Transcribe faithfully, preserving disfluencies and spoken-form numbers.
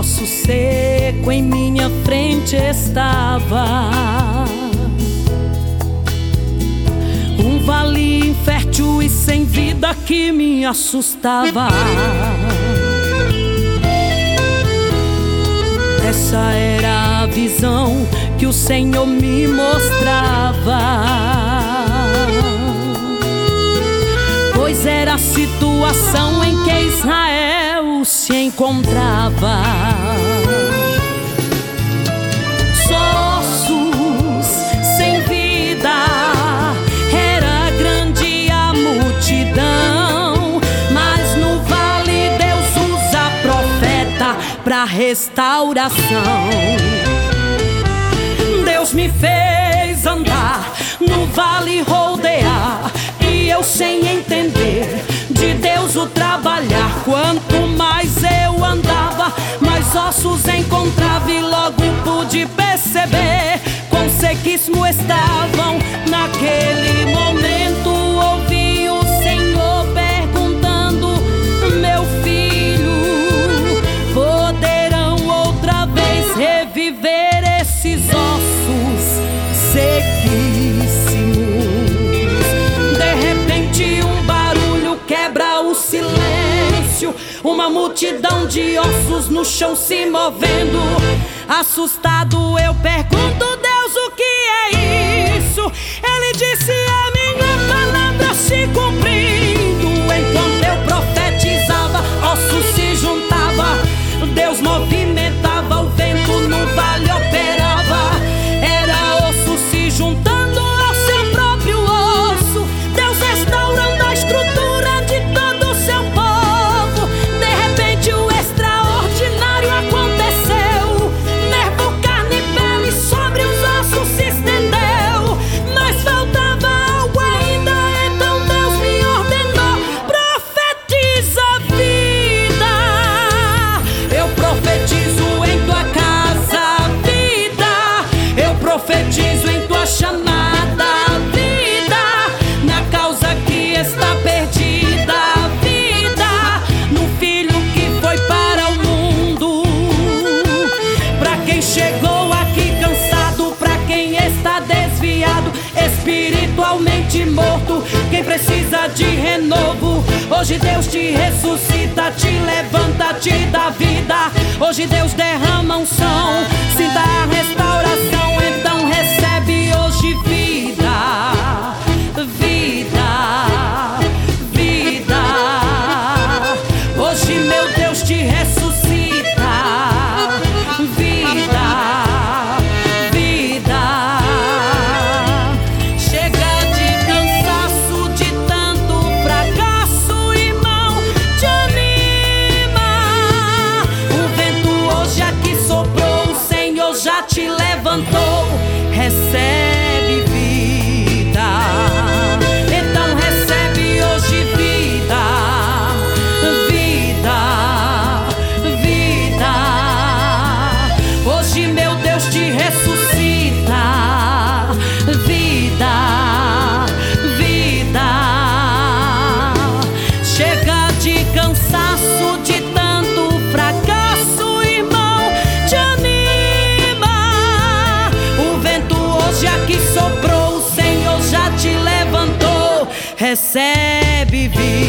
poço seco em minha frente estava, um vale infértil e sem vida que me assustava. Essa era a visão que o Senhor me mostrava, pois era a situação em que Israel se encontrava. Ossos sem vida, era grande a multidão, mas no vale Deus usa profeta pra restauração. Deus me fez andar no vale, rodear, e eu sem entender de Deus o trabalhar. Quanto mais eu andava, mais ossos encontrava, e logo pude perceber quão sequíssimo estavam. Naquele momento ouvi o Senhor perguntando: meu filho, poderão outra vez reviver esses ossos sequíssimos? De repente um barulho quebra o silêncio, uma multidão de ossos no chão se movendo. Assustado eu pergunto: Deus, o que é isso? Ele disse: a minha palavra se cumprindo. Enquanto eu profetizava, ossos se juntavam, Deus movimentava, o vento no vale operava. Era osso se juntando ao seu próprio osso, Deus restaurando a estrutura de todo o seu povo. De repente o extraordinário aconteceu, nervo, carne e pele sobre os ossos se estendeu. Mas faltava algo ainda, então Deus me ordenou: profetiza a vida. Eu profetizo em tua casa, vida. Eu profetizo em tua chamada, vida. Na causa que está perdida, vida. No filho que foi para o mundo. Pra quem chegou aqui cansado, pra quem está desviado, espiritualmente morto, quem precisa de renovo, hoje Deus te ressuscita, te levanta, te dá vida. Hoje Deus derrama unção, sinta a restauração, então recebe hoje vida, vida, vida. Hoje meu Deus te ressuscita, vida, vida. Chega de cansaço, de tanto fracasso, irmão, te anima. O vento hoje aqui soprou, o Senhor já te levantou. Recebe vida, então recebe hoje vida, vida, vida. Hoje meu Deus te ressuscita, vida, vida. Chega de cansaço, de tanto fracasso, irmão, te anima. O vento hoje aqui soprou, o Senhor já te levantou. Recebe vida.